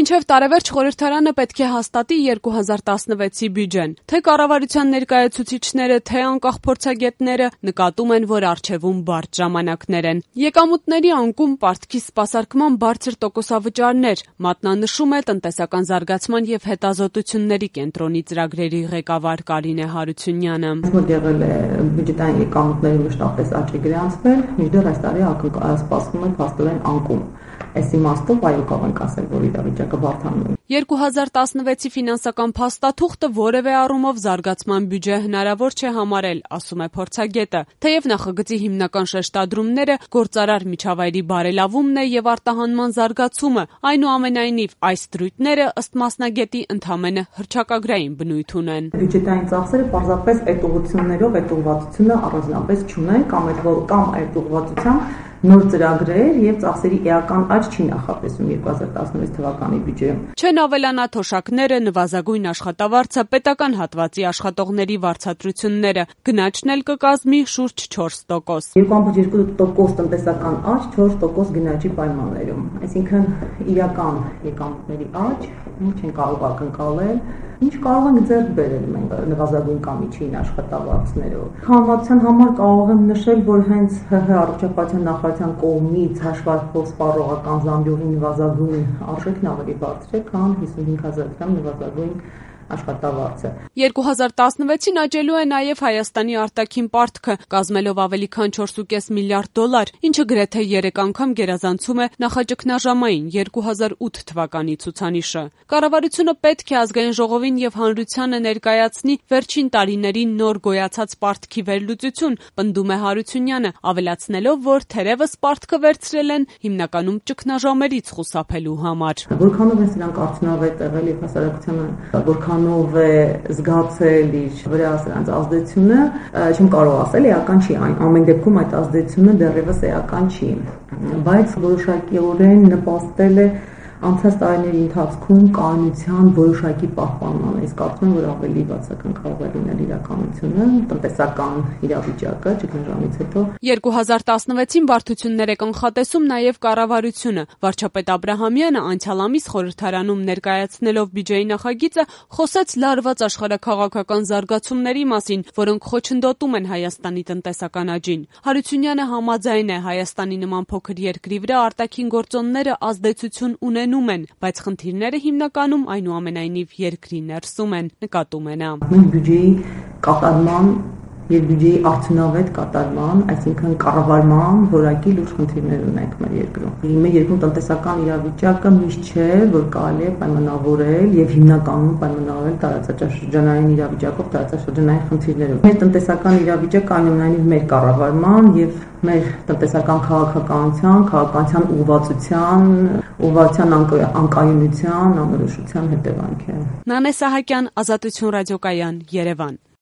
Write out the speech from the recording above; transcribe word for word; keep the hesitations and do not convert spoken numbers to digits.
Մինչև տարեվերջ խորհրդարանը պետք է հաստատի երկու հազար տասնվեցի բյուջեն։ Թե կառավարության ներկայացուցիչները, թե անկախ փորձագետները նկատում են, որ առջևում բարդ ժամանակներ են։ Եկամուտների անկում, պարտքի սպասարկման բարձր տոկոսավճարներ, մատնանշում է տնտեսական զարգացման եւ հետազոտությունների կենտրոնի ծրագրերի ղեկավար Կարինե Հարությունյանը։ Որ եղել է բյուջետային եկամուտների մշտապես աճի գրանցվել, մինչդեռ այս տարի սպասվում է փաստորեն անկում։ Այս իմաստով այո կարող ենք ասել, որ իրավիճակը բարդանում է։ երկու հազար տասնվեցի ֆինանսական փաստաթուղթը որևէ առումով զարգացման բյուջե հնարավոր չէ համարել, ասում է փորձագետը։ Թեև նախագծի հիմնական շեշտադրումները գործարար միջավայրի բարելավումն է եւ արտահանման զարգացումը, այնուամենայնիվ այս դրույթները ըստ մասնագետի ընդամենը հռչակագրային բնույթ ունեն։ Բյուջետային ծախսերը պարզապես այդ ուղղություններով այդ ուղղվածությունը առանձնապես չունեն կամ այդ կամ այդ ուղղվածությամբ նոր ծրագրեր եւ ծախսերի էական աճ չի նախատեսում երկու հազար տասնվեց թվականի բյուջեում։ Չեն ավելանա թոշակները, նվազագույն աշխատավարձը, պետական հատվածի աշխատողների վարձատրությունները, գնաճն էլ կկազմի շուրջ չորս տոկոս։ երկու կoma երկու տոկոս տնտեսական աճ, չորս տոկոս գնաճի պայմաններում։ Այսինքն իրական եկամուտների աճ չեն կարող ակնկալել, ինչ կարող ենք ձեռք բերել մենք նվազագույն կամ միջին աշխատավարձներով։ Համացան համար կարող եմ նշել, որ հենց ՀՀ առողջապահության նախարարության կողմից հաշվարկվող սպառողական զամբյուղի նվազագույն արժեքն ավելի բարձր է, քան հիսունհինգ հազար դրամ նվազագույն աշխատավարձը։ երկու հազար տասնվեցին աճելու է նաև Հայաստանի արտաքին պարտքը, կազմելով ավելի քան չորս կoma պենս միլիարդ դոլար, ինչը գրեթե երեք անգամ գերազանցում է նախաճգնաժամային երկու հազար ութ թվականի ցուցանիշը։ Կառավարությունը պետք է ազգային ժողովին եւ հանրությանը ներկայացնի վերջին տարիների նոր գոյացած պարտքի վերլուծություն, պնդում է Հարությունյանը, ավելացնելով, որ թերևս պարտքը վերցրել են հիմնականում ճգնաժամերից խուսափելու համար։ Որքանով են սրանք արդյունավետ եղել եւ հասարակությանը որքանով է զգացել իր վրա սրանց ազդեցությունը, չեմ կարող ասել, էական չի, ամեն դեպքում այդ ազդեցությունը դեռևս էական չի, բայց որոշակիորեն նպաստել է անցած տարիների ընթացքում կայունության որոշակի պահպանման։ Ես կարծում եմ, որ ավելի բացական կարող է լինել իրականությունը, տնտեսական իրավիճակը ճգնաժամից հետո։ երկու հազար տասնվեցին բարդություններ է կանխատեսում նաև կառավարությունը։ Վարչապետ Աբրահամյանը անցյալ ամիս խորհրդարանում ներկայացնելով բյուջեի նախագիծը խոսեց լարված աշխարհաքաղաքական զարգացումների մասին, որոնք խոչընդոտում են Հայաստանի տնտեսական աճին։ Հարությունյանը համաձայն է, Հայաստանի նման փոքր երկրի վրա արտաքին գործոնները ազդեցություն ունեն են, բայց խնդիրները հիմնականում այնուամենայնիվ երկրի ներսում են, նկատում է նա։ Մենք բյուջեի կատարման եւ բյուջեի արդյունավետ կատարման, այսինքն կառավարման որակի լուրջ խնդիրներ ունենք մեր երկրում։ Մեր երկրում տնտեսական իրավիճակը միշտ չէ, որ կարելի է պայմանավորել եւ հիմնականում պայմանավորել տարածաշրջանային իրավիճակով, տարածաշրջանային խնդիրներով։ Մեր տնտեսական իրավիճակը այնուամենայնիվ մեր կառավարման եւ մեր տնտեսական քաղաքականության, քաղաքականության ուղղվածության, ուղղվածության անկայունության, անորոշության հետևանք է։ Նանե Սահակյան, Ազատություն ռադիոկայան, Երևան։